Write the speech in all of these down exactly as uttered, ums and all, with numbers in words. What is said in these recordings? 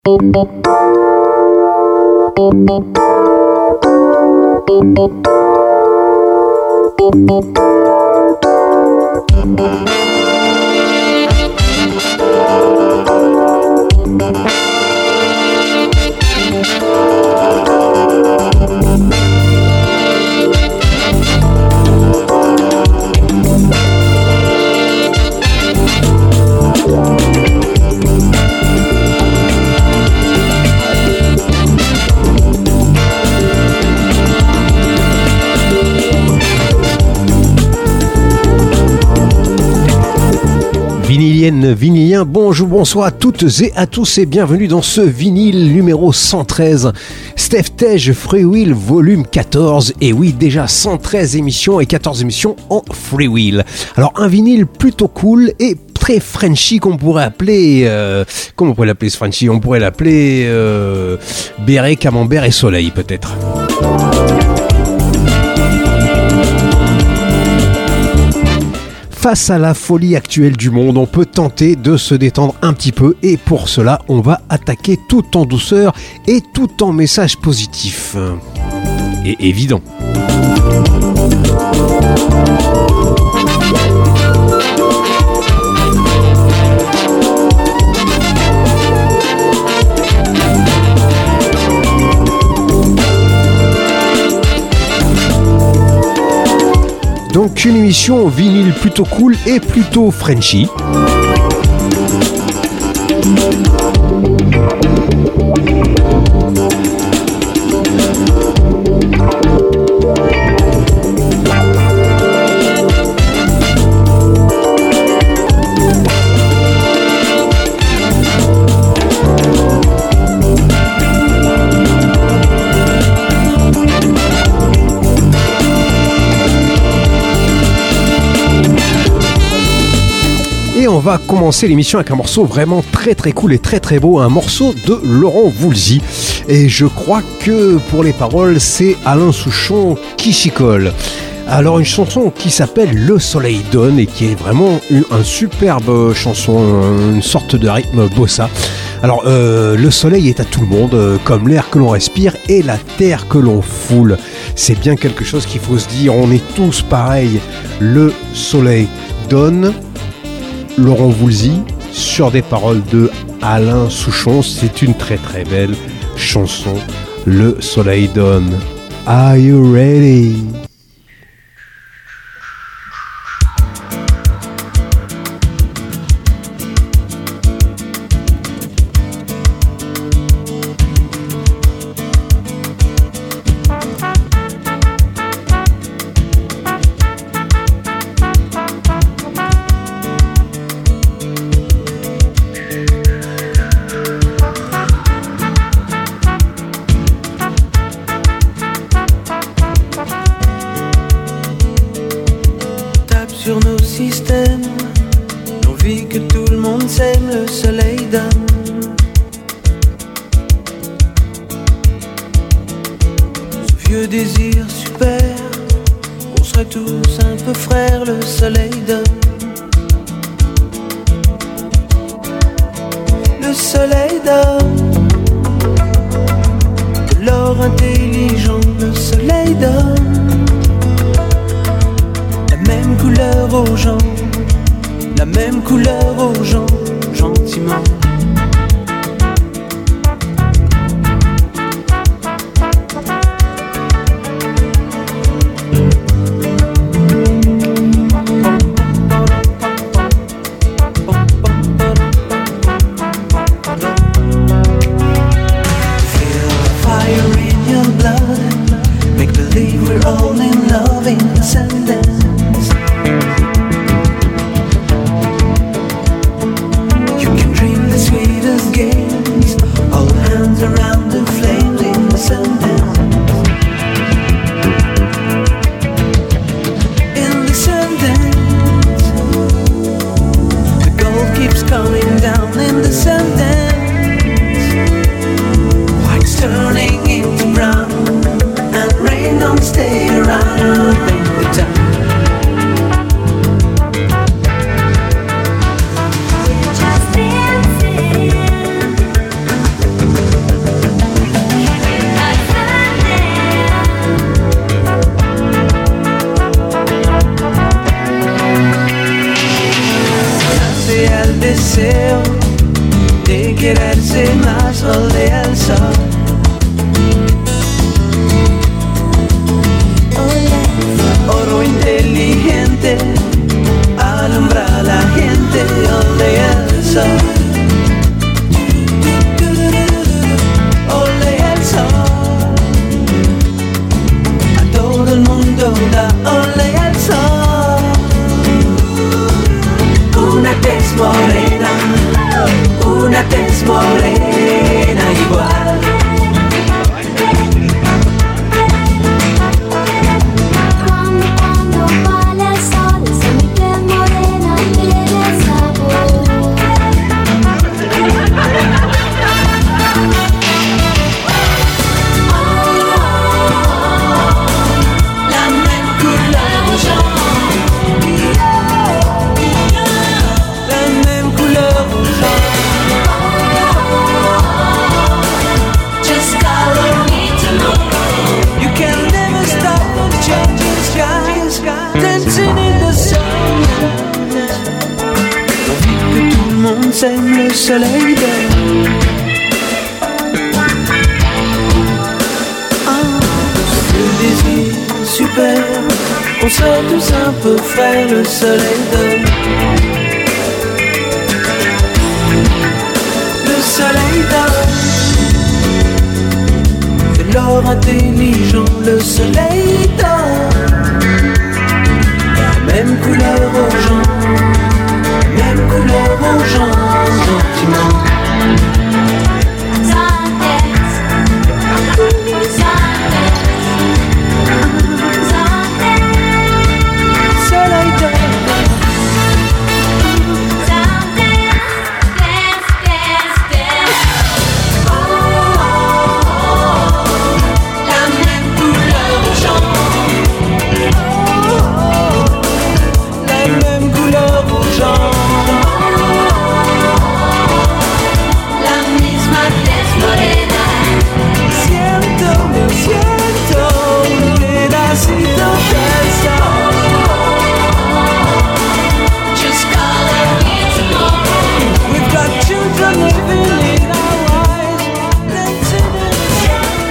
Vinilienne, vinilien, bonjour, bonsoir à toutes et à tous et bienvenue dans ce vinyle numéro cent treize. Steph Tej Freewheel volume quatorze, et oui, déjà cent treize émissions et quatorze émissions en freewheel. Alors un vinyle plutôt cool et très Frenchy qu'on pourrait appeler, euh, comment on pourrait l'appeler ce Frenchy ? On pourrait l'appeler euh, béret, camembert et soleil peut-être. Face à la folie actuelle du monde, on peut tenter de se détendre un petit peu et pour cela, on va attaquer tout en douceur et tout en message positif. Et évident. Donc une émission vinyle plutôt cool et plutôt Frenchy. Et on va commencer l'émission avec un morceau vraiment très très cool et très très beau, un morceau de Laurent Voulzy. Et je crois que pour les paroles, c'est Alain Souchon qui s'y colle. Alors une chanson qui s'appelle Le Soleil donne et qui est vraiment une, une superbe chanson, une sorte de rythme bossa. Alors euh, le soleil est à tout le monde, euh, comme l'air que l'on respire et la terre que l'on foule. C'est bien quelque chose qu'il faut se dire, on est tous pareils. Le soleil donne. Laurent Voulzy sur des paroles de Alain Souchon, c'est une très très belle chanson. Le soleil donne. Are you ready? Sur nos systèmes, l'envie que tout le monde s'aime, le soleil donne. Ce vieux désir super, on serait tous un peu frères, le soleil donne. Le soleil donne de l'or intelligent, le soleil donne même couleur aux gens, la même couleur aux gens, gentiment. Feel the fire in your blood, make believe we're all in love in the sentence. You can dream the verte más olea el sol. Oro inteligente alumbra a la gente, olea el sol. Olea el sol. A todo el mundo da olea el sol. Una tez morena, una tez morena igual. Cuando, cuando vale el sol, esa mi tez morena tiene sabor. La même couleur jaune, la même couleur jaune. Just color me tomorrow. You can never stop the changing sky, dancing in the sun. Envie que tout le monde s'aime, le soleil donne. Le désir super, on serait tous un peu frères, le soleil donne. Le soleil donne. De l'or intelligent, le soleil donne. La même couleur aux gens, la même couleur aux gens, gentiment. Soleil donne. La même couleur aux gens, la même couleur aux gens. La misma tez morena. Siento, me siento un pedacito del sol. Just color me tomorrow. We've got children living in our eyes, dancing in the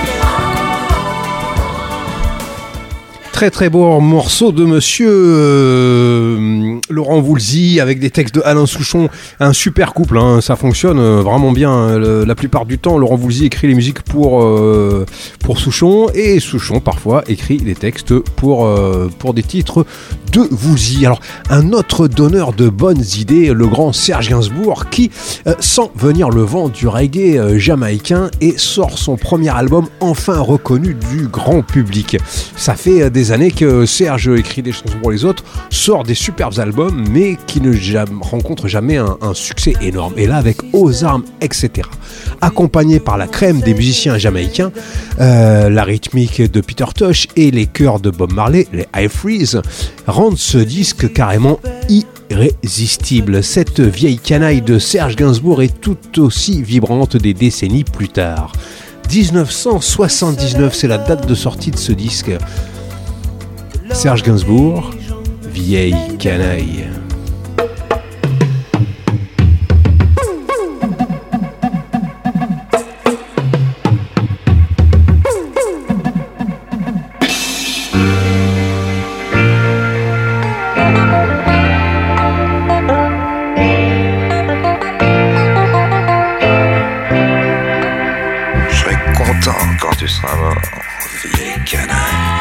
sun. Très très beau morceau de monsieur euh, Laurent Voulzy avec des textes de Alain Souchon, un super couple, hein, ça fonctionne euh, vraiment bien. Le, la plupart du temps, Laurent Voulzy écrit les musiques pour, euh, pour Souchon, et Souchon parfois écrit les textes pour, euh, pour des titres de Voulzy. Alors, un autre donneur de bonnes idées, le grand Serge Gainsbourg, qui euh, sent venir le vent du reggae euh, jamaïcain et sort son premier album enfin reconnu du grand public. Ça fait euh, des années que Serge écrit des chansons pour les autres, sort des superbes albums, mais qui ne jam- rencontrent jamais un, un succès énorme. Et là, avec Aux armes, et cetera. Accompagné par la crème des musiciens jamaïcains, euh, la rythmique de Peter Tosh et les chœurs de Bob Marley, les High Freeze, rendent ce disque carrément irrésistible. Cette vieille canaille de Serge Gainsbourg est tout aussi vibrante des décennies plus tard. dix-neuf cent soixante-dix-neuf, c'est la date de sortie de ce disque. Serge Gainsbourg, vieille canaille. Quand tu seras mort, vieille canaille.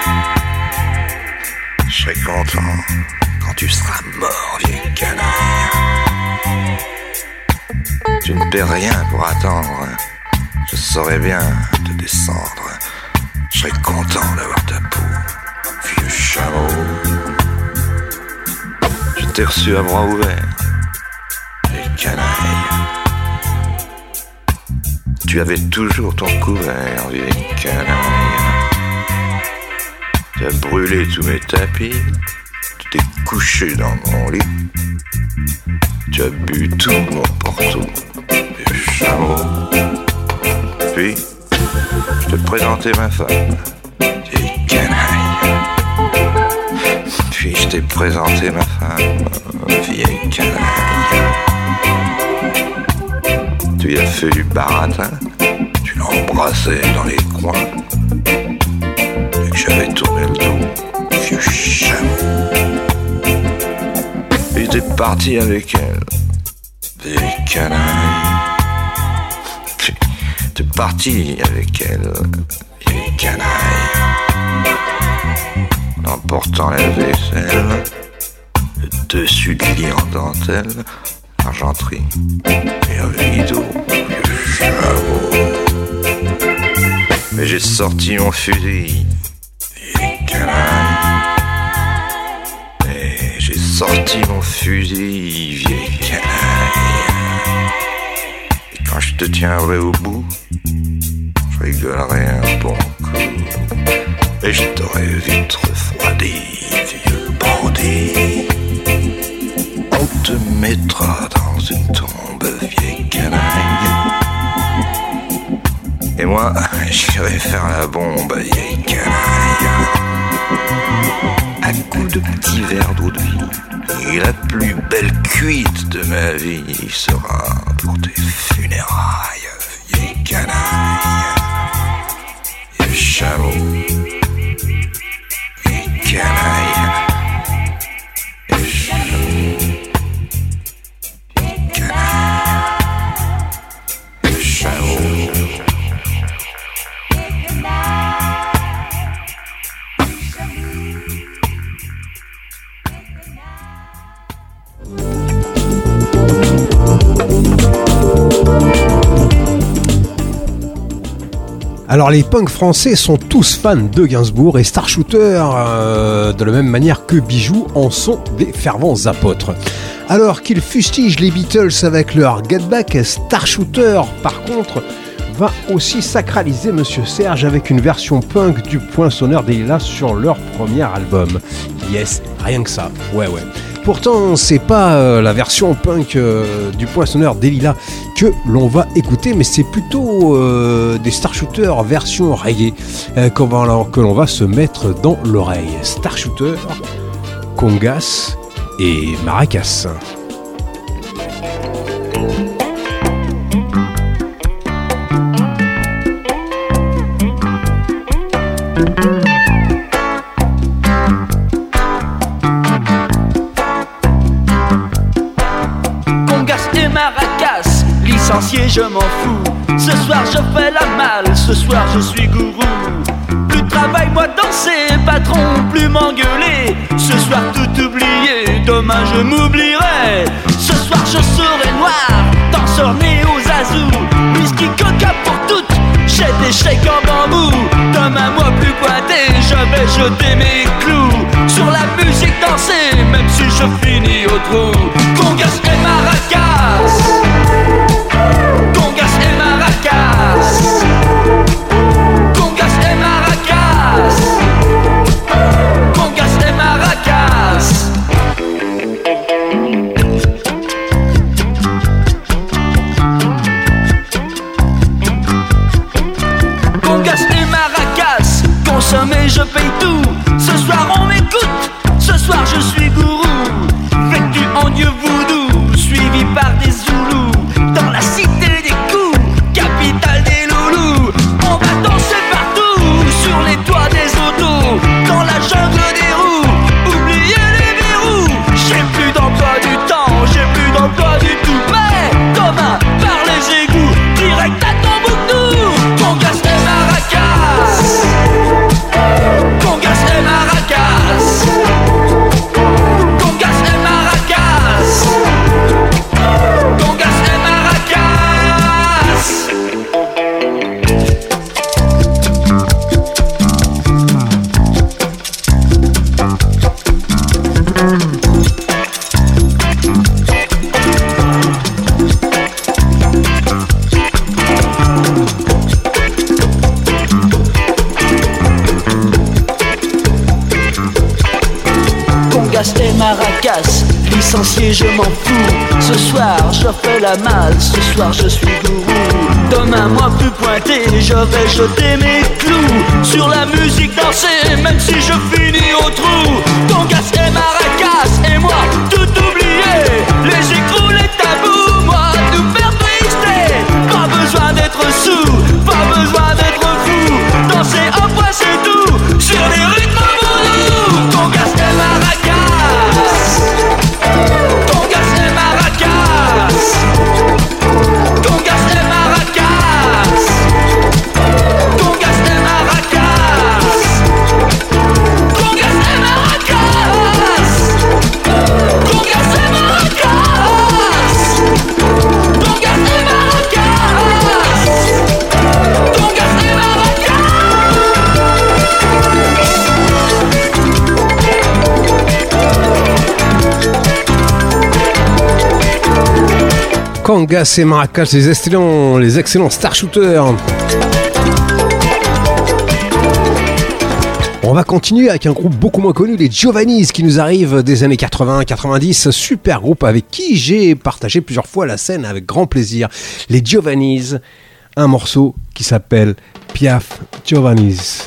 Je serai content quand tu seras mort, vieille canaille. Tu ne perds rien pour attendre. Je saurais bien te descendre. Je serai content d'avoir ta peau, vieux chameau. Je t'ai reçu à bras ouverts, vieille canaille. Tu avais toujours ton couvert, vieille canaille. Tu as brûlé tous mes tapis. Tu t'es couché dans mon lit. Tu as bu tout mon porto, vieux chameau. Puis, je te présentais ma femme, vieille canaille. Puis je t'ai présenté ma femme, vieille canaille. tu lui as fait du baratin, tu l'as embrassé dans les coins, et que j'avais tourné le dos, vieux chameau. Et t'es parti avec elle, vieille canaille. T'es parti avec elle, vieille canaille. En portant la vaisselle, le dessus du lit en dentelle, argenterie et un rideau, vieux chameau. Mais j'ai sorti mon fusil, vieille canaille. Mais j'ai sorti mon fusil, vieille canaille. Et quand je te tiendrai au bout, je rigolerai un bon coup. Et je t'aurais vite refroidi, vieux bandit. On te mettra dans une tombe, vieille canaille. Et moi, j'irai faire la bombe, vieille canaille. À coups de petits verres d'eau de vie, et la plus belle cuite de ma vie sera pour tes funérailles, vieille canaille. Vieux chameau. Canaille, canaille, chameau. Alors les punks français sont tous fans de Gainsbourg et Star Shooter, euh, de la même manière que Bijou, en sont des fervents apôtres. Alors qu'ils fustigent les Beatles avec leur Get Back, Star Shooter par contre va aussi sacraliser Monsieur Serge avec une version punk du Poinçonneur des Lilas sur leur premier album. Yes, rien que ça, ouais ouais. Pourtant, c'est pas euh, la version punk euh, du Poinçonneur des Lilas que l'on va écouter, mais c'est plutôt euh, des Star Shooter version reggae euh, qu'on va, que l'on va se mettre dans l'oreille. Star Shooter, congas et maracas. Licencié, je m'en fous. Ce soir je fais la malle, ce soir je suis gourou. Plus de travail, moi danser, patron, plus m'engueuler. Ce soir tout oublié, demain je m'oublierai. Ce soir je serai noir, danseur né aux azous. Whisky, coca pour toutes, j'ai des shakes en bambou. Demain moi plus pointé, je vais jeter mes clous. Sur la musique danser, même si je finis au trou. Congas et maracas, congas et maracas, congas et maracas, congas et maracas. Congas et maracas, consommer je paye tout. Ce soir on m'écoute, ce soir je suis gourou. Vêtu en dieu voodoo, suivi par des zoulous. Dans la cité des coups, capitale des loulous. On va danser partout, sur les toits des autos. Dans la jungle des roues, oubliez les verrous. J'ai plus d'emploi du temps, j'ai plus d'emploi du tout. Mais demain, par les égouts, direct à Tombouctou. Congas et maracas, congas et maracas, congas et maracas, congas et maracas. Congas et maracas, licencié je m'en fous. Ce soir je fais la malle, ce soir je suis gourou. Demain moi plus pointé, je vais jeter mes clous. Sur la musique danser, même si je finis au trou. Congas et maracas, et moi tout oublié. Les écrous, les tabous, moi tout faire twister. Congas et Maracas, les excellents, les excellents Star Shooters. On va continuer avec un groupe beaucoup moins connu, les Giovannis, qui nous arrivent des années quatre-vingts quatre-vingt-dix. Super groupe avec qui j'ai partagé plusieurs fois la scène avec grand plaisir. Les Giovannis, un morceau qui s'appelle Piaf Giovannis.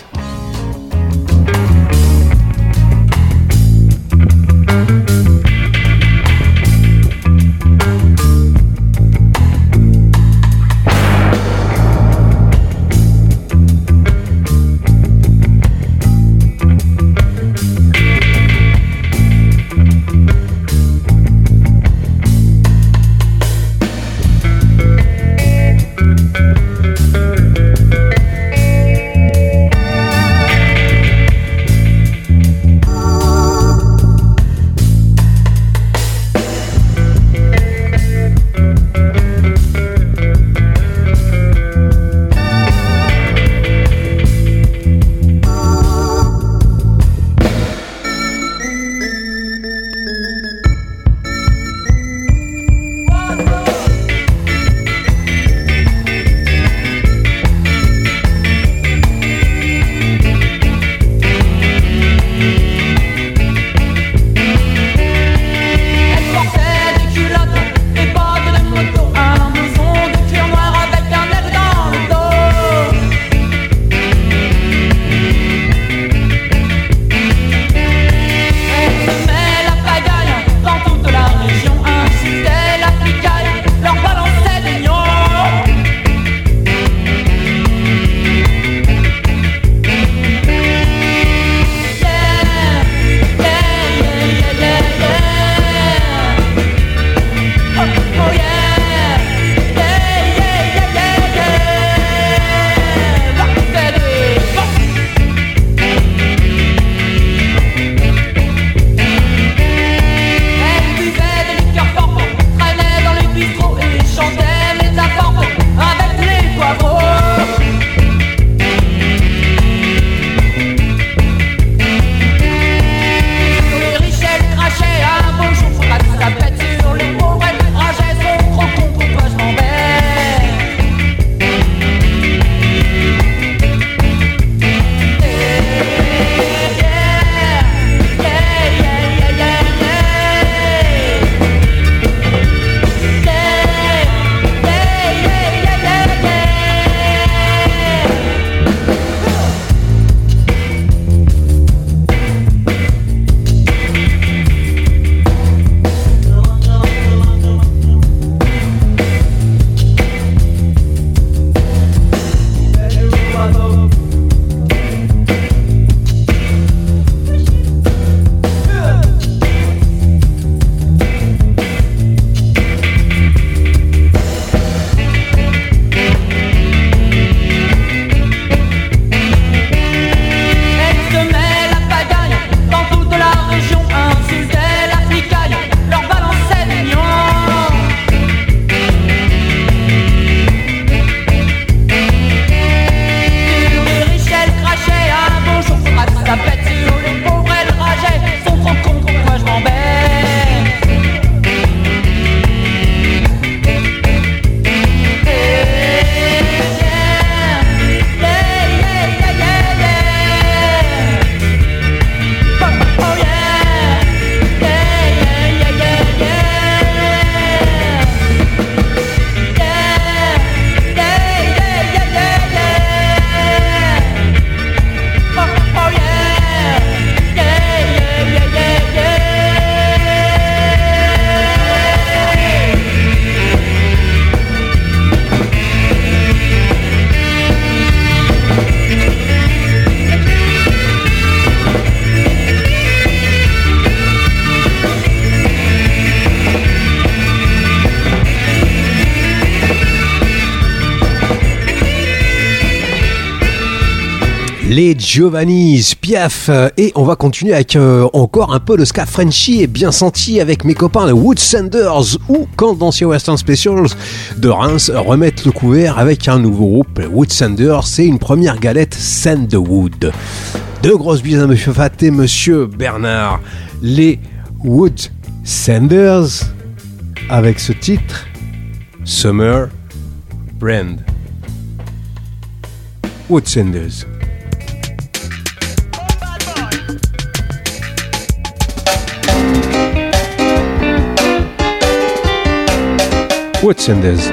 Les Giovannis, Piaf, et on va continuer avec euh, encore un peu de ska Frenchy et bien senti avec mes copains les Wood Sanders, ou quand d'anciens Western Specials de Reims remettent le couvert avec un nouveau groupe, les Wood Sanders, c'est une première galette Sandwood. Deux grosses bises à Monsieur Fat et Monsieur Bernard, les Wood Sanders avec ce titre Summer Brand. Woodsenders. Woodsenders.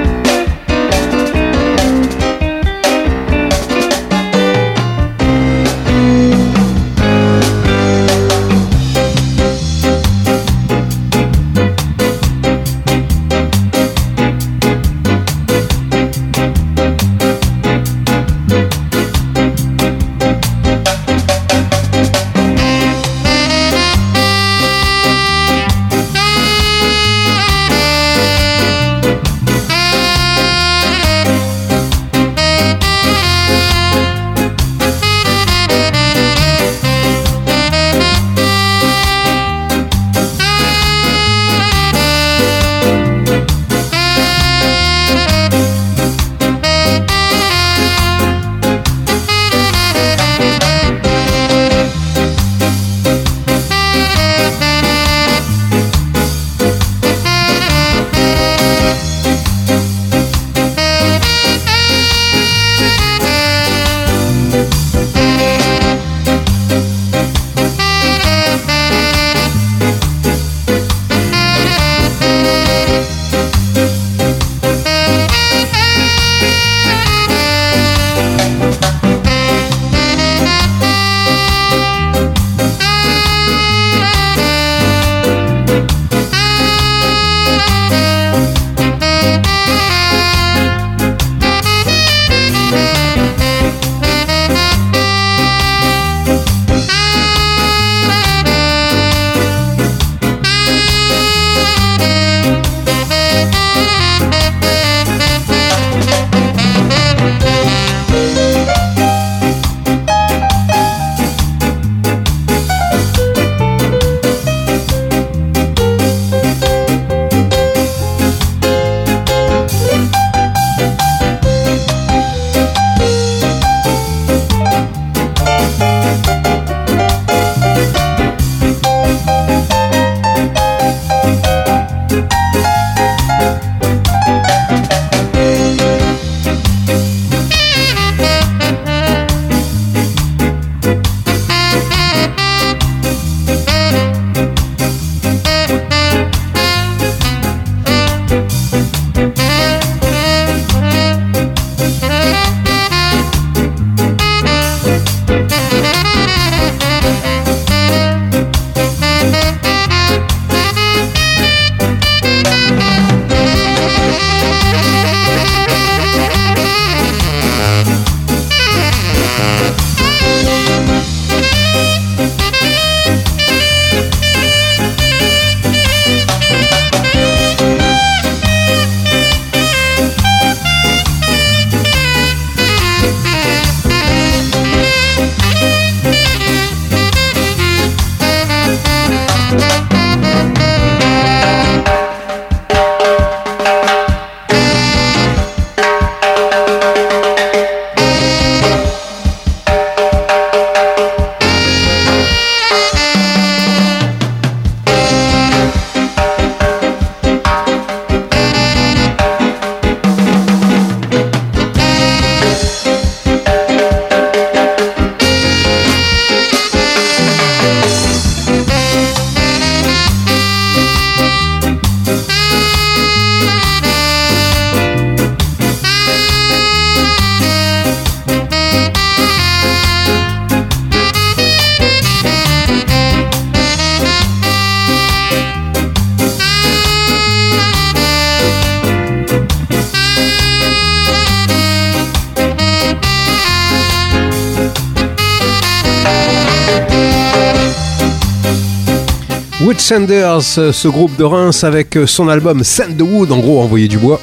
Woodsenders, ce groupe de Reims avec son album Sandwood, en gros envoyer du bois.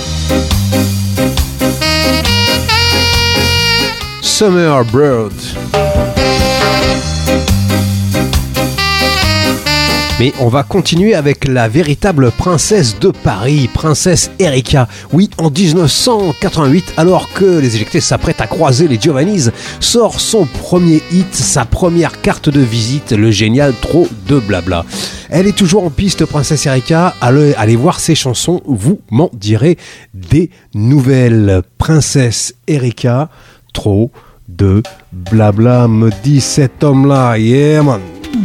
Summer Bird. Mais on va continuer avec la véritable princesse de Paris, princesse Erika. Oui, en dix-neuf cent quatre-vingt-huit, alors que les éjectés s'apprêtent à croiser les Giovannis, sort son premier hit, sa première carte de visite, le génial Trop de blabla. Elle est toujours en piste, princesse Erika. Allez, allez voir ses chansons, vous m'en direz des nouvelles. Princesse Erika, Trop de blabla, me dit cet homme-là. Yeah, man.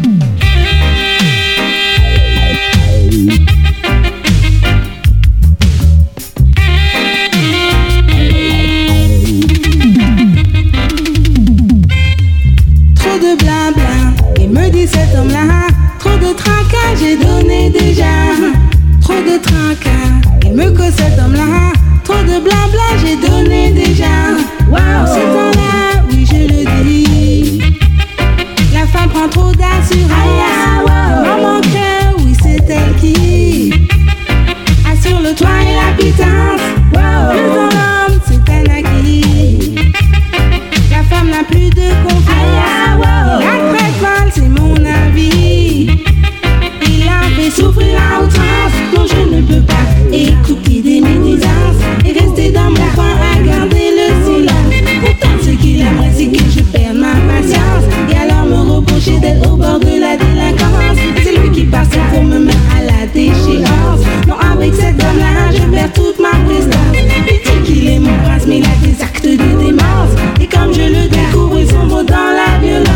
Trop de blabla, il me dit cet homme-là. Trop de tracas, j'ai donné déjà. Trop de tracas, il me cause cet homme-là. Trop de blabla, j'ai donné déjà. Waouh, cet homme-là, oui je le dis. La femme prend trop d'assurance. Maman cœur, oui c'est elle qui assure le toit et la pitance. Le homme, c'est un acquis. La femme n'a plus de confiance. La crête mal, c'est mon avis. Il a fait souffrir à outrance. Non, je ne peux pas écouter des médisances et rester dans mon coin à garder le silence. Pourtant, ce qu'il aimerait, c'est que je perde ma patience. Et alors me reprocher d'être au bord de la délinquance. C'est lui qui passe pour me mettre à la déchéance. Non, avec cette dame-là, je perds toute ma prestance. Il dit qu'il est mon prince, mais il a des actes de démence. Et comme je le découvre, il sombre dans la violence.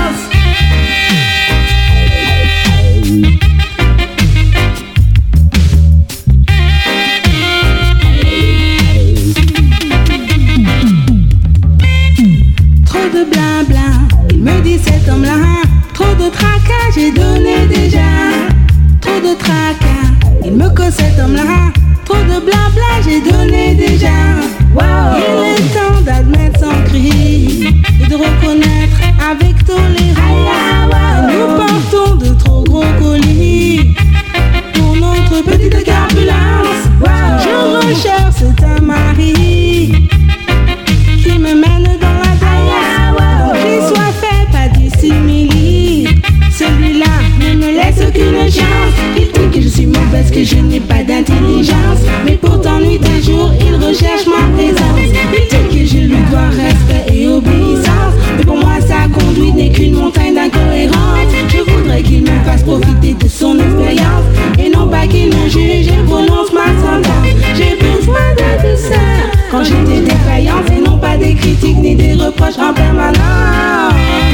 Trop de blabla, il me dit cet homme-là. Trop de tracas, j'ai donné déjà. Trop de tracas, il me cause cet homme-là. Trop de blabla, j'ai donné déjà. Wow. Il est temps d'admettre son cri et de reconnaître avec tolérance. Nous portons de trop gros colis pour notre petite turbulence. Je recherche un mari qui me mène dans la danse. Qu'il soit fait, pas du simili. Celui-là ne me laisse aucune chance. Il dit que je suis mauvaise, que je n'ai pas d'intelligence. Mais pourtant nuit et jour, il recherche ma présence. Il dit que je lui dois respect et obéissance. Mais pour moi sa conduite n'est qu'une montagne d'incohérence. Je voudrais qu'il me fasse profiter de son expérience et non pas qu'il me juge et prononce ma sentence. J'ai besoin de douceur quand j'étais défaillante et non pas des critiques ni des reproches en permanence.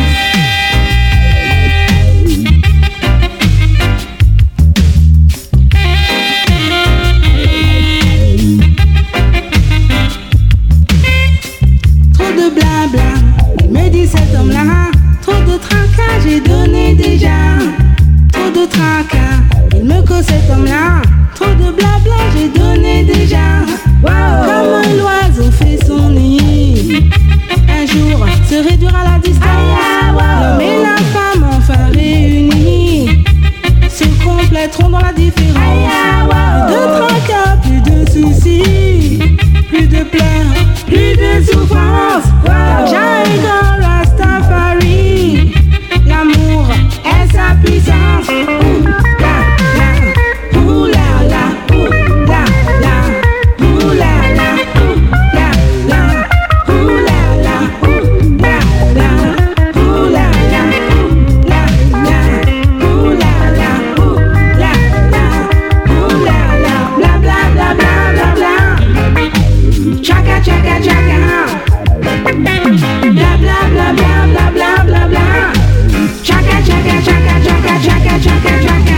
Trop de blabla, il me dit cet homme-là. Trop de tracas, j'ai donné déjà. Trop de tracas, il me cause cet homme-là. Trop de blabla, j'ai donné déjà. Wow. Comme l'oiseau fait son nid, un jour se réduire à la distance. L'homme et la femme enfin réunis se compléteront dans la différence. Plus de tracas, plus de soucis, plus de pleurs, plus de souffrance. J'arrive dans Rastafari, l'amour est sa puissance. Ouh la la, ouh la la, ouh la la, ouh la la, ouh la la, ouh la la, ouh la la, ouh la la, ouh la la, ouh la la, ouh la la, ouh la la, bla bla bla bla bla bla. Chaka chaka chaka. Bla bla bla bla bla bla bla bla. Chaka chaka chaka chaka chaka chaka chaka.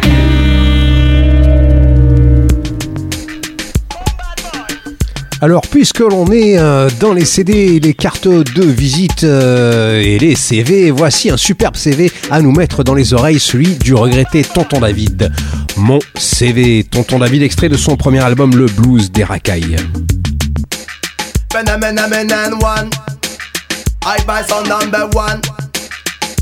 Alors, puisque l'on est euh, dans les C D, les cartes de visite euh, et les C V, voici un superbe C V à nous mettre dans les oreilles, celui du regretté Tonton David. Mon C V, Tonton David, extrait de son premier album, Le Blues des Racailles. Phenomenon one, I buy son number one.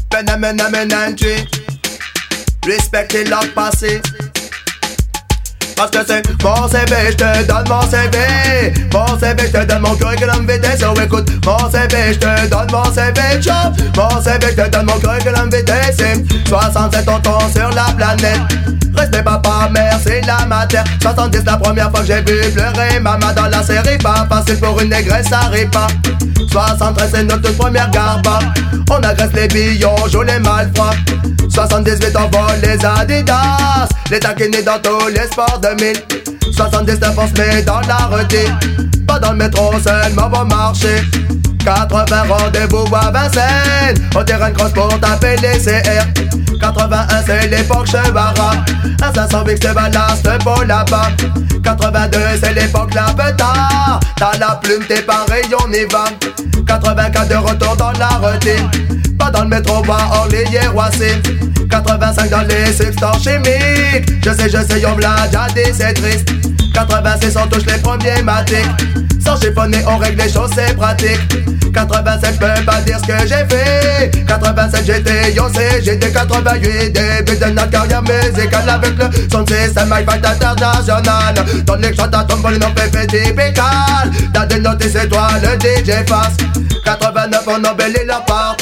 Phenomenon three, respectez leur passé. parce que c'est mon C V, je te donne mon C V. Mon C V, je te donne mon curriculum vitae. So écoute, mon C V, je te donne mon C V. Chop, mon C V, je te donne mon curriculum vitae. C'est soixante-sept tontons sur la planète. Respect papa, mère, c'est la matière. soixante-dix la première fois que j'ai vu pleurer maman dans la série. Pas facile pour une négresse, ça arrive pas. soixante-treize c'est notre toute première garba. On agresse les billes, on joue les malfrats. soixante-dix-huit on vole les Adidas. Les taquinés dans tous les sports de mille. soixante-dix-neuf on se met dans la redite. Pas dans le métro seulement bon marché. quatre-vingts rendez-vous à Vincennes. Au terrain de cross pour taper les C R. quatre-vingt-un c'est l'époque Chevara. Un cinq cents Vic c'est ballast pour là-bas. quatre-vingt-deux c'est l'époque la petard. T'as la plume, t'es pareil, on y va. quatre-vingt-quatre de retour dans la routine. Pas dans le métro, pas Orly et Roissy. quatre-vingt-cinq dans les substances chimiques. Je sais, je sais, on me l'a déjà dit, c'est triste. quatre-vingt-six on touche les premiers matiques. Sans chiffonner, on règle les choses, c'est pratique. quatre-vingt-sept, je peux pas dire ce que j'ai fait. quatre-vingt-sept, j'étais yoncé, j'étais quatre-vingt-huit. Début de notre carrière musicale avec le son système hi-fi international. Ton extra, ta tombe, les noms fait typical. T'as dénoté, c'est toi le D J face. quatre-vingt-neuf, on embellit leur party.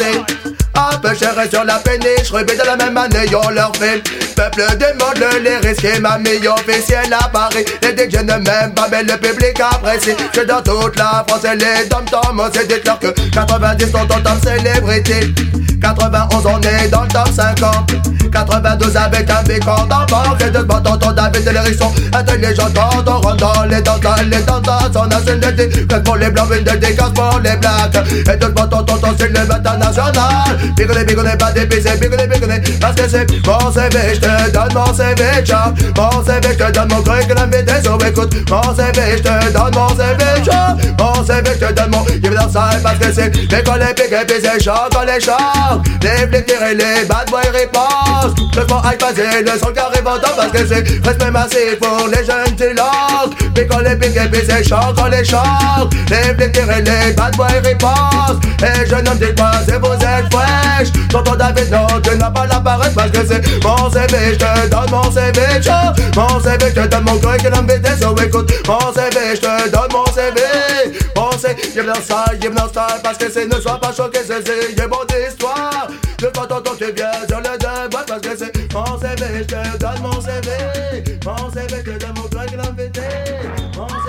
Un peu cher sur la péniche, rubis de la même année, on leur fait. Peuple demande les risques et mamie officielle à Paris. Les D J ne m'aiment pas, mais le public apprécie. Je dans toute la France et les dom-toms, c'est dites-leur que quatre-vingt-dix sont en top célébrité. quatre-vingt-onze on est dans le top cinquante. quatre-vingt-douze avec un bécor d'enfant. C'est de bon tonton David et l'hérisson intelligent quand on rentre dans les danses, dans les danses. On a une dédicace que pour les blancs, une dédicace pour les blacks. Et de bon tonton c'est le international. Bigolé, bigolé, pas dépisé, bigolé, bigolé. Parce que c'est mon C V, je te donne mon C V, ciao. Mon C V, je te donne mon curriculum vitae. So écoute, mon C V, je te donne mon C V, ciao. Mon C V, je te donne mon give dans ça. Parce que c'est l'école épique et puis c'est choc, on les chocs. Les flics tirent les bad boys ripostent. Le fond high passé, le son carré ventant. Parce que c'est respect massif pour les jeunes tilocs. L'école épique et puis c'est choc, on les chocs. Les flics tirent les bad boys ripostent. Et jeune homme, dites-moi, c'est vous êtes fresh. Tonton David, non, tu n'as pas la paresse. Parce que c'est mon C V, je te donne mon C V, ciao. Mon C V, je te donne mon curriculum vitae. So écoute, mon C V, je te donne mon C V. Mon C V, give dans ça, give dans ça. Parce que c'est ne sois pas choqué, c'est c'est bon d'histoire. De quand tonton tu viens sur le devoir. Parce que c'est mon C V, je te donne mon C V. Mon C V, je te donne mon curriculum vitae. Mon C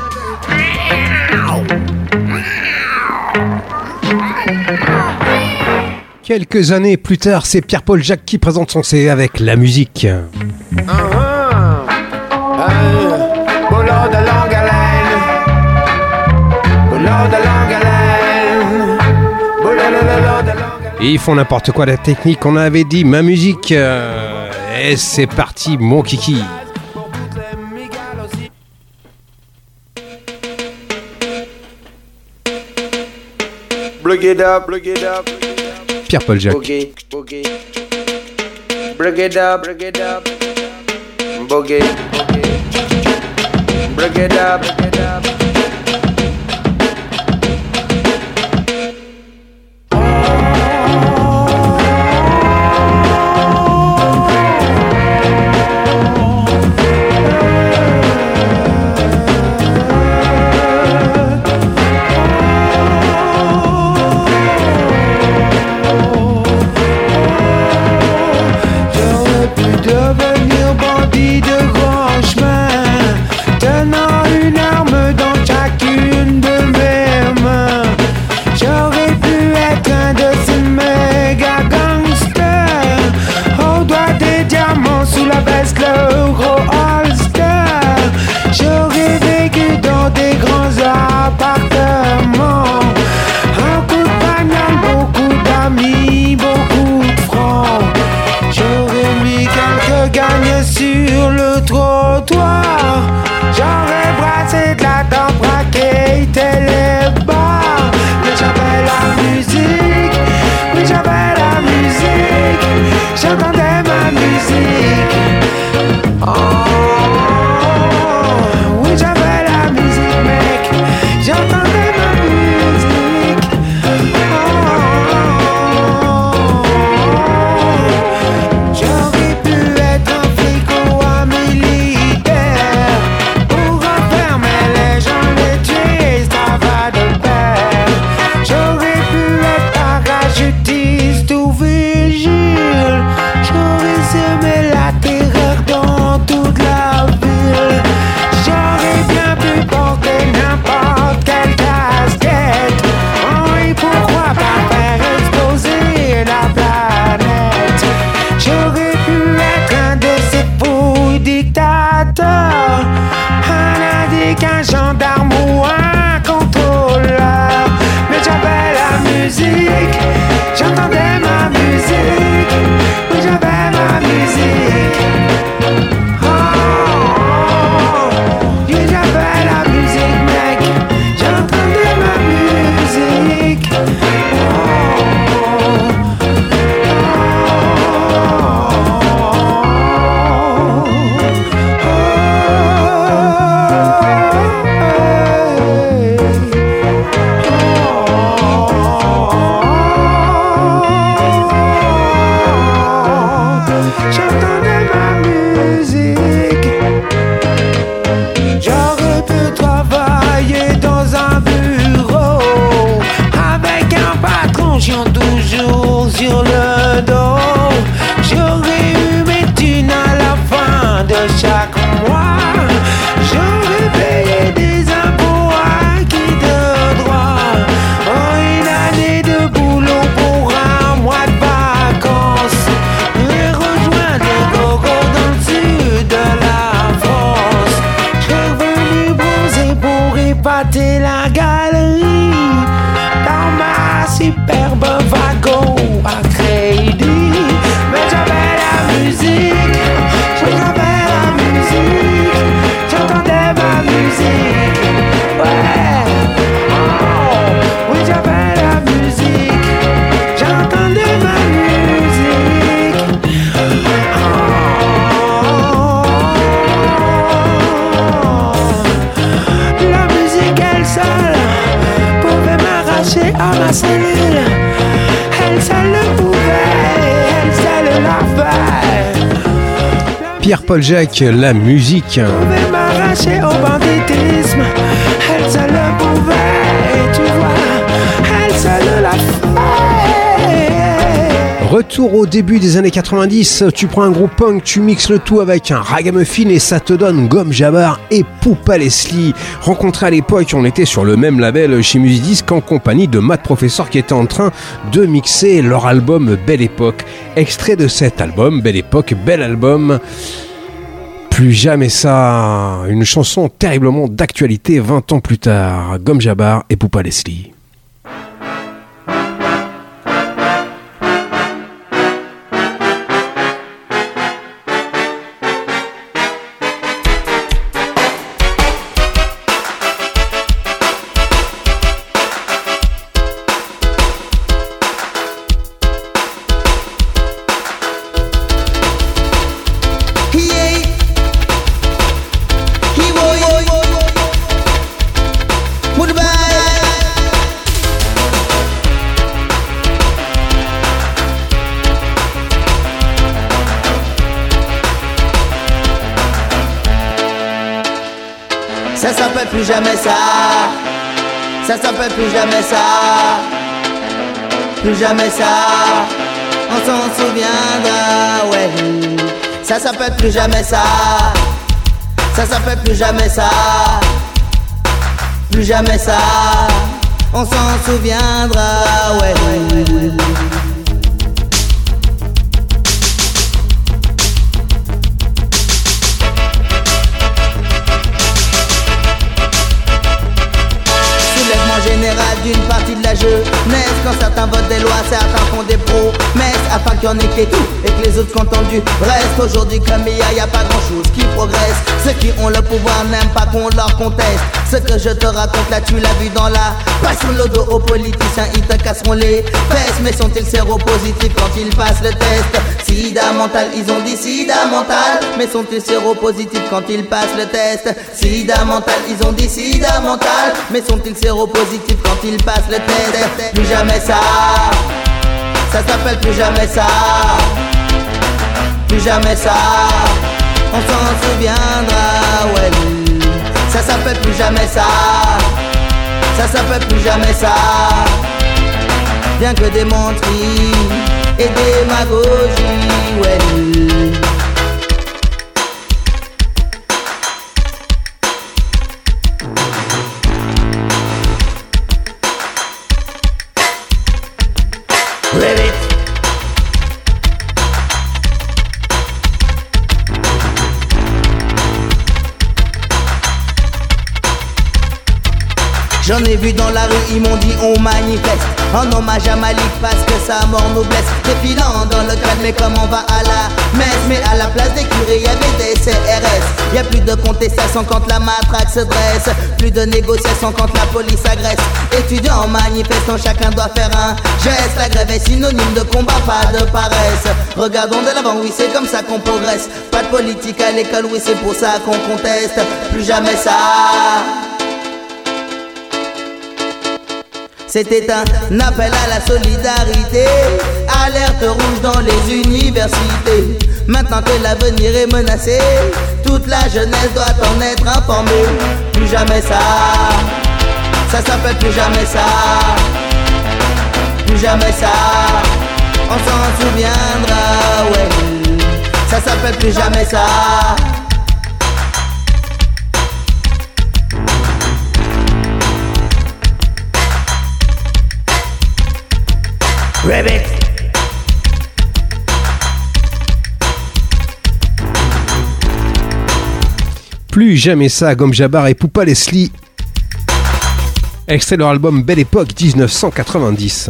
V. Quelques années plus tard, c'est Pierre-Paul Jacques qui présente son C V avec la musique. Uh-huh. Hey, boulot de longue haleine. Boulot de longue haleine. Boulot de longue haleine. Et ils font n'importe quoi la technique, on avait dit ma musique. Euh, et c'est parti, mon kiki. Plug it up, plug it up. Pierre-Paul Jacques. Boogie, boogie. Plug it up, plug it up. Boogie, boogie. Plug it up, plug it up. Devenir bandit de grand chemin, tenant une arme dans chacune de mes mains. J'aurais pu être un de ces méga gangsters, au doigt des diamants sous la veste, le gros holster. J'aurais vécu dans des grands appartements, un coup de bagnole, beaucoup d'amis, beaucoup de francs. J'aurais mis quelques gagnes sur le trottoir. J'aurais brassé de la dent, braqué les bars. Mais j'avais la musique, oui j'avais la musique. J'entendais ma musique. Oh, oui j'avais la musique mec. J'entendais ma musique. J'aurais pu être un flic ou un militaire. musique, j'entendais ma musique, oui j'avais ma musique. Oh, oui j'avais la musique mec, j'entendais ma musique. J'entendais ma musique. J'aurais pu travailler dans un bureau avec un patron chiant toujours sur le dos. J'aurais eu mes thunes à la fin de chaque mois. J'aurais payé des impôts acquis de droit. Oh, une année de boulot pour un mois de vacances. Et rejoindre des gogos dans le sud de la France. Je suis revenu bronzer pour épater la galerie dans ma superbe wagon à crédit. Mais j'avais la musique, j'avais la musique, j'entendais ma musique. Ouais, oh, oui j'avais la musique, j'entendais ma musique. Oh, la musique elle seule pouvait m'arracher à ma cellule. Elle seule le pouvait, elle seule l'a fait. Pierre-Paul Jacques, la musique. Pouvait m'arracher au banditisme. Elle seule le pouvait, tu vois. Elle seule l'a fait. Retour au début des années quatre-vingt-dix, tu prends un groupe punk, tu mixes le tout avec un ragamuffin et ça te donne Gom Jabbar et Poupa Leslie. Rencontrés à l'époque, on était sur le même label chez Musidisc en compagnie de Matt Professor qui était en train de mixer leur album Belle Époque. Extrait de cet album, Belle Époque, bel album. Plus jamais ça, une chanson terriblement d'actualité vingt ans plus tard. Gom Jabbar et Poupa Leslie. Ça s'appelle plus jamais ça. Ça s'appelle plus jamais ça. Plus jamais ça. On s'en souviendra, ouais. Ça s'appelle plus jamais ça. Ça s'appelle plus jamais ça. Plus jamais ça. On s'en souviendra, ouais. Général d'une partie de la jeunesse. Quand certains votent des lois, certains font des promesses afin qu'il y en ait qui tout et que les autres contentent du reste. Aujourd'hui comme hier, y a pas grand chose qui progresse. Ceux qui ont le pouvoir n'aiment pas qu'on leur conteste. Ce que je te raconte là, tu l'as vu dans la passion. Le dos aux politiciens, ils te casseront les fesses. Mais sont-ils séropositifs quand ils passent le test? Sida mental, ils ont dit sida mental. Mais sont-ils séropositifs quand ils passent le test? Sida mental, ils ont dit sida mental. Mais sont-ils séropositifs quand ils passent le test? Plus jamais ça. Ça s'appelle plus jamais ça. Plus jamais ça. On s'en souviendra, ouais. Ça s'appelle plus jamais ça. Ça s'appelle plus jamais ça. Bien que des menteries et démagogie, ouais. Je J'en ai vu dans la rue, ils m'ont dit on manifeste en hommage à Malik parce que sa mort nous blesse. Défilant dans le calme, mais comme on va à la messe. Mais à la place des curés, y avait des C R S. Y a plus de contestation quand la matraque se dresse. Plus de négociation quand la police agresse. Étudiants manifestants, chacun doit faire un geste. La grève est synonyme de combat, pas de paresse. Regardons de l'avant, oui c'est comme ça qu'on progresse. Pas de politique à l'école, oui c'est pour ça qu'on conteste. Plus jamais ça. C'était un appel à la solidarité. Alerte rouge dans les universités. Maintenant que l'avenir est menacé, toute la jeunesse doit en être informée. Plus jamais ça. Ça s'appelle plus jamais ça. Plus jamais ça. On s'en souviendra, ouais. Ça s'appelle plus jamais ça. Remix. Plus jamais ça, Gomme Jabbar et Poupa Leslie. Extrait de leur album Belle Époque dix-neuf cent quatre-vingt-dix.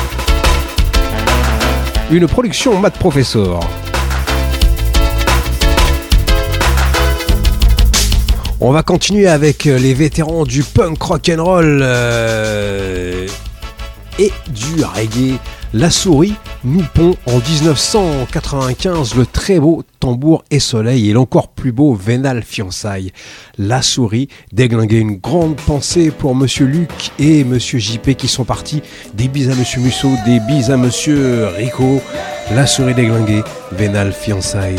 Une production Matt Professor. On va continuer avec les vétérans du punk rock'n'roll euh, et du reggae. La Souris nous pond en dix-neuf cent quatre-vingt-quinze le très beau Tambour et Soleil et l'encore plus beau Vénal Fiançailles. La Souris déglinguait une grande pensée pour Monsieur Luc et Monsieur J P qui sont partis. Des bises à Monsieur Musso, des bises à Monsieur Rico. La Souris déglinguée, Vénal Fiançailles.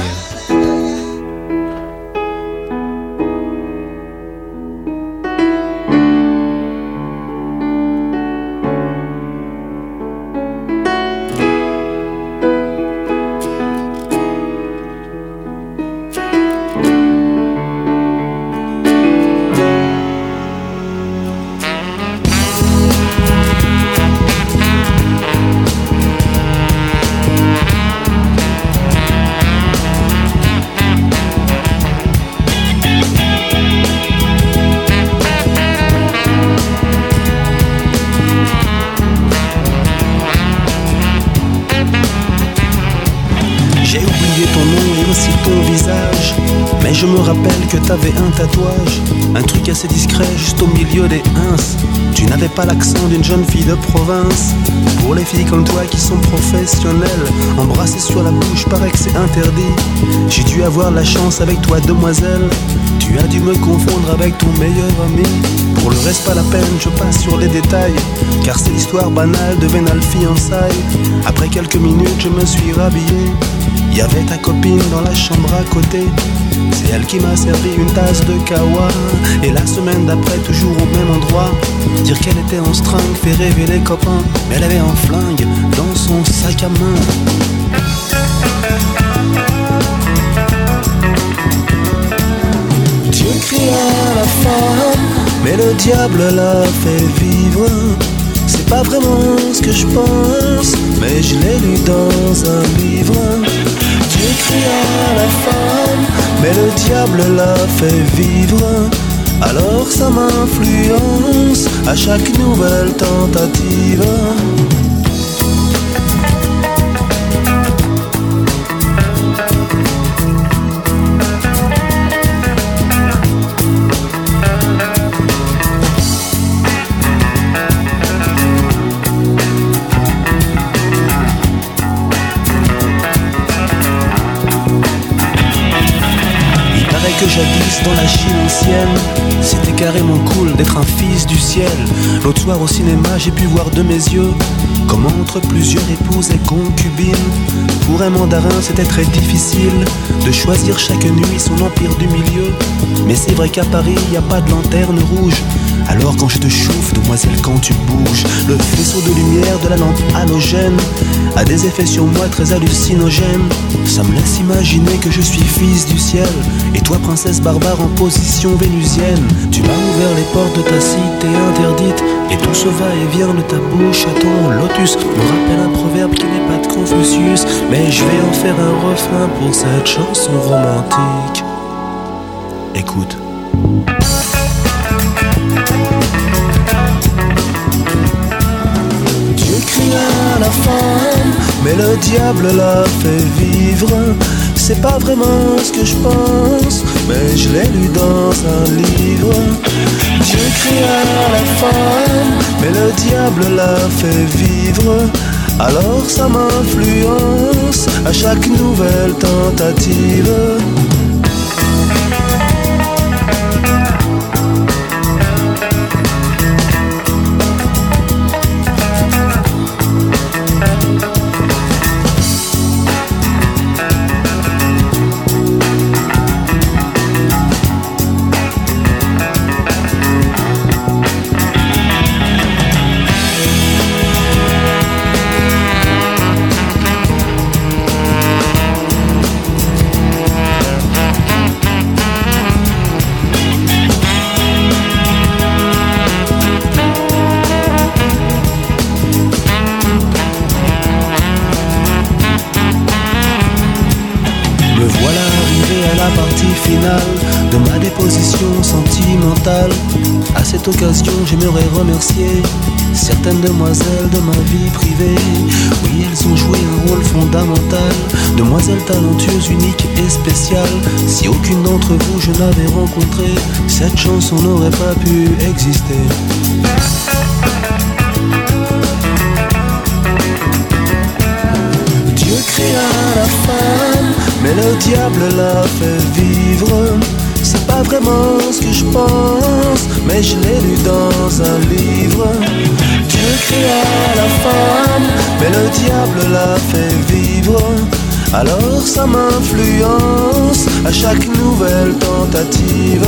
T'avais un tatouage, un truc assez discret juste au milieu des ins. Tu n'avais pas l'accent d'une jeune fille de province. Pour les filles comme toi qui sont professionnelles, embrasser sur la bouche paraît que c'est interdit. J'ai dû avoir la chance avec toi demoiselle. Tu as dû me confondre avec ton meilleur ami. Pour le reste pas la peine, je passe sur les détails, car c'est l'histoire banale de Vénal Fiançailles. Après quelques minutes je me suis rhabillé. Y avait ta copine dans la chambre à côté. C'est elle qui m'a servi une tasse de kawa. Et la semaine d'après, toujours au même endroit, dire qu'elle était en string fait rêver les copains. Mais elle avait un flingue dans son sac à main. Dieu créa la femme, mais le diable l'a fait vivre. C'est pas vraiment ce que je pense, mais je l'ai lu dans un livre. Dieu créa la femme, mais le diable l'a fait vivre. Alors ça m'influence à chaque nouvelle tentative. Jadis dans la Chine ancienne, c'était carrément cool d'être un fils du ciel. L'autre soir au cinéma j'ai pu voir de mes yeux comment entre plusieurs épouses et concubines. Pour un mandarin c'était très difficile de choisir chaque nuit son empire du milieu. Mais c'est vrai qu'à Paris y a pas de lanterne rouge. Alors quand je te chauffe, demoiselle, quand tu bouges, le faisceau de lumière de la lampe halogène a des effets sur moi très hallucinogènes. Ça me laisse imaginer que je suis fils du ciel, et toi princesse barbare en position vénusienne. Tu m'as ouvert les portes de ta cité interdite, et tout ce va-et-vient de ta bouche à ton lotus me rappelle un proverbe qui n'est pas de Confucius. Mais je vais en faire un refrain pour cette chanson romantique. Écoute. mais le diable l'a fait vivre. C'est pas vraiment ce que je pense, mais je l'ai lu dans un livre. Dieu créa la femme, mais le diable l'a fait vivre. Alors ça m'influence à chaque nouvelle tentative. De ma déposition sentimentale. À cette occasion, j'aimerais remercier certaines demoiselles de ma vie privée. Oui, elles ont joué un rôle fondamental. Demoiselles talentueuses, uniques et spéciales. Si aucune d'entre vous je n'avais rencontré, cette chanson n'aurait pas pu exister. Dieu créa la femme, mais le diable l'a fait vivre. C'est pas vraiment ce que je pense, mais je l'ai lu dans un livre. Dieu créa la femme, mais le diable l'a fait vivre. Alors ça m'influence à chaque nouvelle tentative.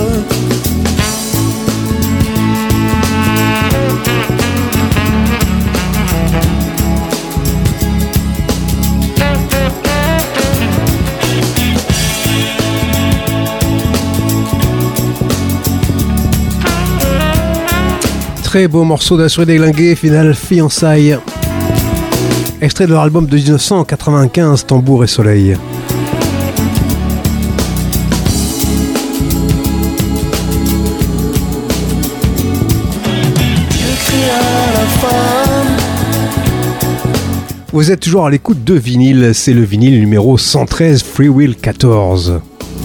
Très beau morceau d'Assuré Déglingué, Final Fiançailles. Extrait de leur album de dix-neuf cent quatre-vingt-quinze, Tambour et Soleil. Vous êtes toujours à l'écoute de vinyle, c'est le vinyle numéro cent treize, Free Will quatorze.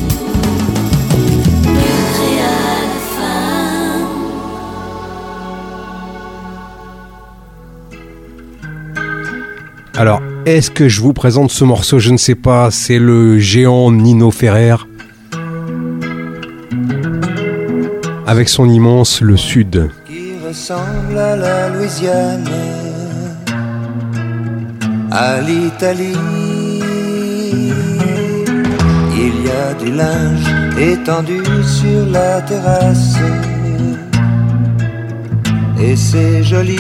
Alors, est-ce que je vous présente ce morceau? Je ne sais pas, c'est le géant Nino Ferrer avec son immense Le Sud. Qui ressemble à la Louisiane, à l'Italie. Il y a du linge étendu sur la terrasse et c'est joli.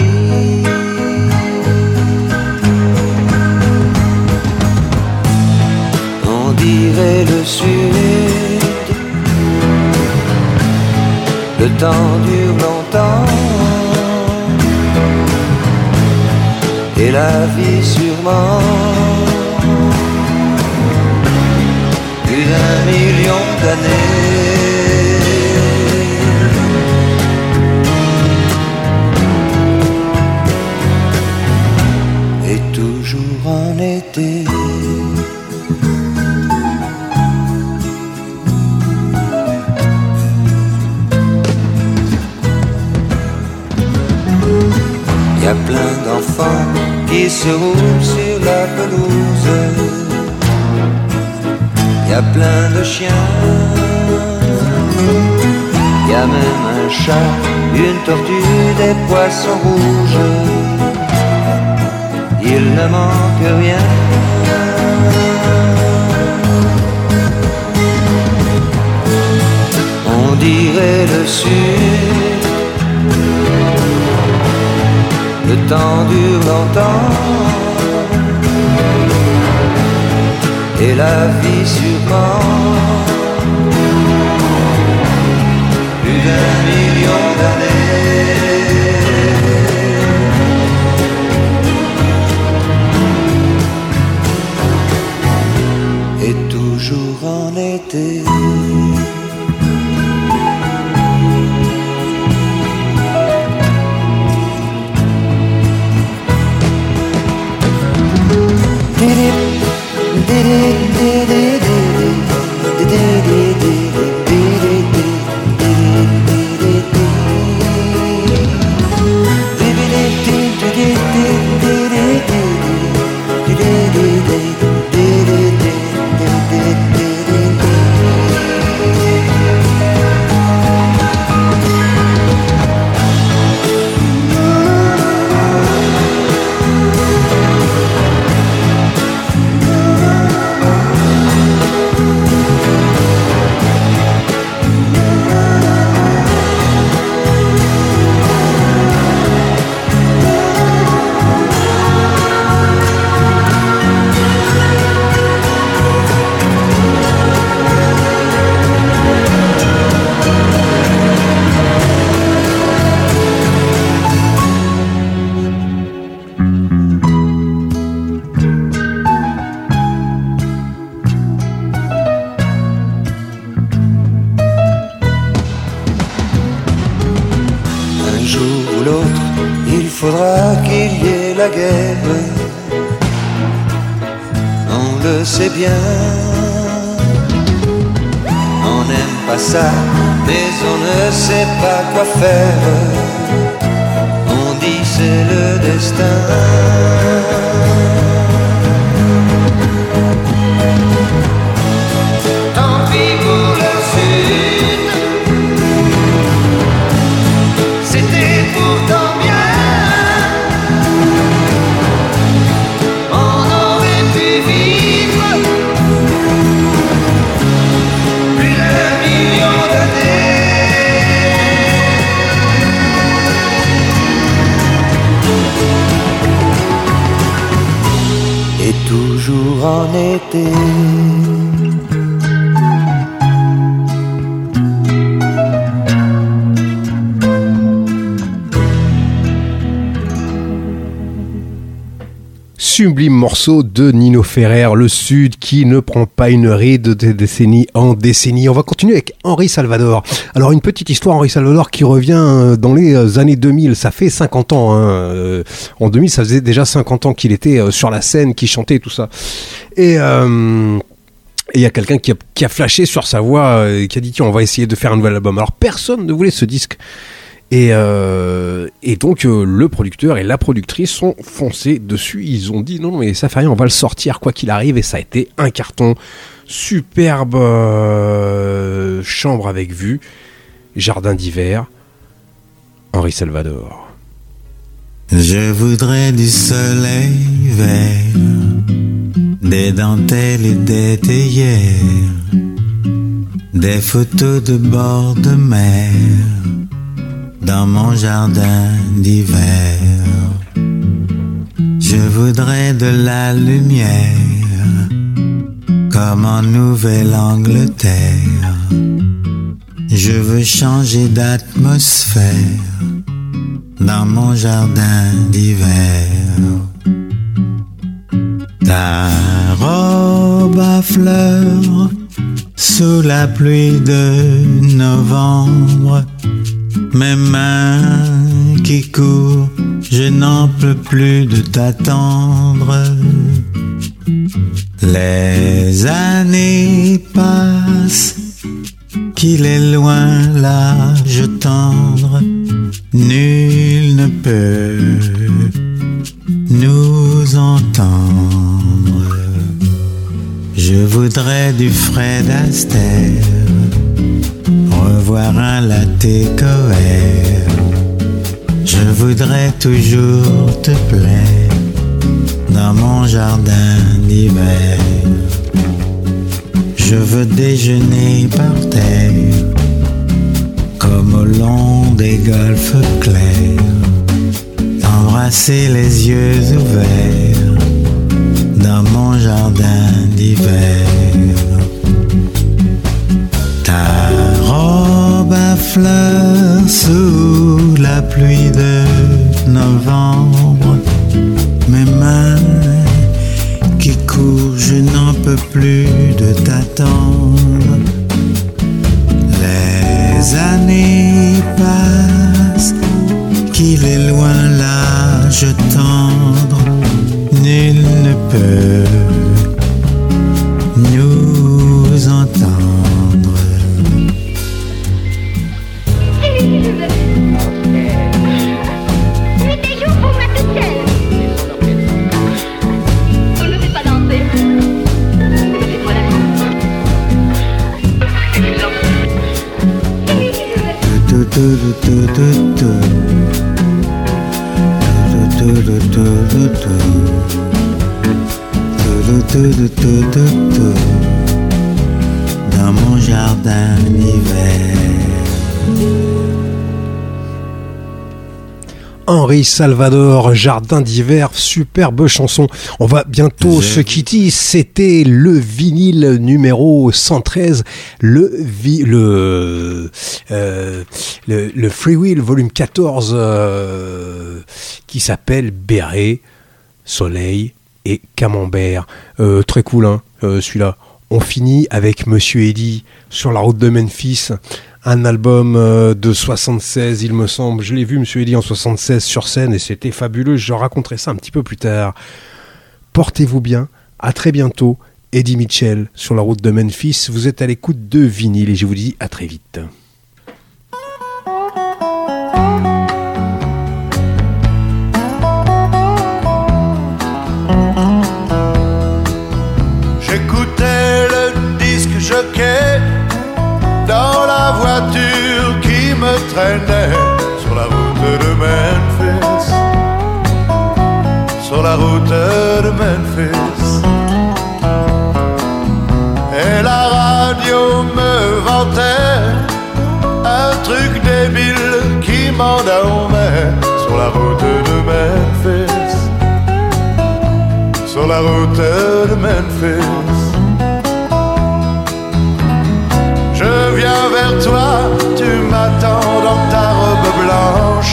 On dirait le Sud, le temps dure longtemps et la vie sûrement plus d'un million d'années. Et toujours en été. Y a plein d'enfants qui se roulent sur la pelouse. Y a plein de chiens. Y a même un chat, une tortue, des poissons rouges. Il ne manque rien. On dirait le Sud. Le temps dure longtemps et la vie sûrement plus d'un million d'années. Et toujours en été. Sublime morceau de Nino Ferrer, le Sud qui ne prend pas une ride de décennie en décennie. On va continuer avec Henri Salvador. Alors une petite histoire, Henri Salvador qui revient dans les années deux mille, ça fait cinquante ans. Hein. En deux mille, ça faisait déjà cinquante ans qu'il était sur la scène, qu'il chantait et tout ça. Et... Euh Et il y a quelqu'un qui a, qui a flashé sur sa voix, euh, qui a dit tiens, on va essayer de faire un nouvel album. Alors personne ne voulait ce disque. Et, euh, et donc euh, le producteur et la productrice sont foncés dessus. Ils ont dit non, non mais ça fait rien, on va le sortir quoi qu'il arrive. Et ça a été un carton. Superbe euh, chambre avec vue, jardin d'hiver, Henri Salvador. Je voudrais du soleil vert, des dentelles et des théières, des photos de bord de mer dans mon jardin d'hiver. Je voudrais de la lumière comme en Nouvelle-Angleterre. Je veux changer d'atmosphère dans mon jardin d'hiver. Ta robe à fleurs sous la pluie de novembre, mes mains qui courent, je n'en peux plus de t'attendre. Les années passent, qu'il est loin l'âge tendre, nul ne peut nous entendre. Je voudrais du Fred Astaire, revoir un latte coère. Je voudrais toujours te plaire dans mon jardin d'hiver. Je veux déjeuner par terre comme au long des golfes clairs, embrasser les yeux ouverts dans mon jardin d'hiver. Ta robe à fleurs sous la pluie de novembre, mes mains qui courent, je n'en peux plus de t'attendre. Les années passent, qu'il est loin l'âge tendre, nul ne peut Dans mon jardin d'hiver. Henri Salvador, Jardin d'hiver, superbe chanson. On va bientôt se quitter. C'était le vinyle numéro cent treize, le vi, le, euh, le le Free Will volume quatorze, euh, qui s'appelle Béret, Soleil et Camembert. Euh, très cool, hein, euh, celui-là. On finit avec Monsieur Eddy sur la route de Memphis. Un album de soixante-seize, il me semble. Je l'ai vu, Monsieur Eddy, en soixante-seize sur scène et c'était fabuleux. Je raconterai ça un petit peu plus tard. Portez-vous bien. À très bientôt. Eddy Mitchell sur la route de Memphis. Vous êtes à l'écoute de Vinyle et je vous dis à très vite. J'écoutais le disque jockey dans la voiture qui me traînait sur la route de Memphis, sur la route de Memphis. Et la radio me vantait un truc débile qui m'endormait sur la route de Memphis, sur la route de Memphis. Je viens vers toi, tu m'attends dans ta robe blanche.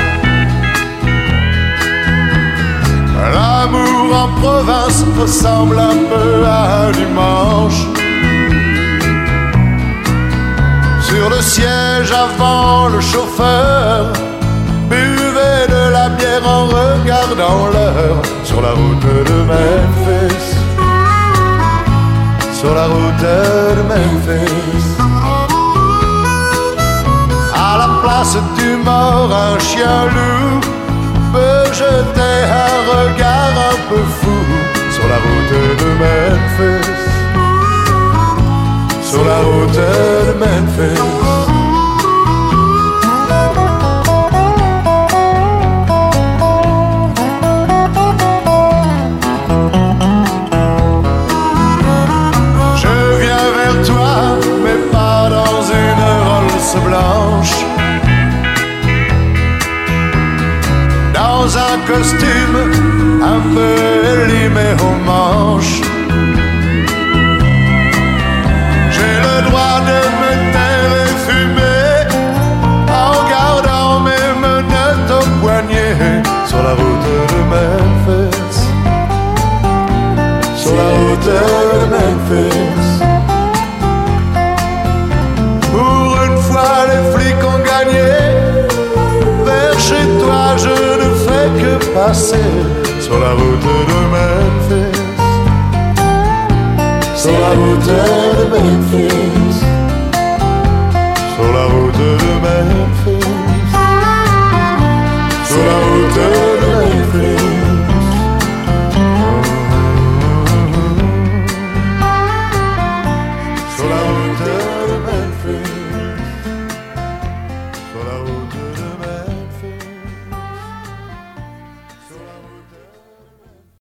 L'amour en province ressemble un peu à un dimanche. Sur le siège avant, le chauffeur buvait de la bière en regardant l'heure. Sur la route de Memphis, sur la route de Memphis. À la place du mort, un chien loup peut jeter un regard un peu fou. Sur la route de Memphis, sur la route de Memphis. Blanche, dans un costume un peu élimé aux manches. J'ai le droit de me taire et fumer en gardant mes menottes au poignet. Sur la route de Memphis, sur la route de Memphis. Les flics ont gagné. Vers chez toi je ne fais que passer. Sur la route de Memphis, sur la route de Memphis.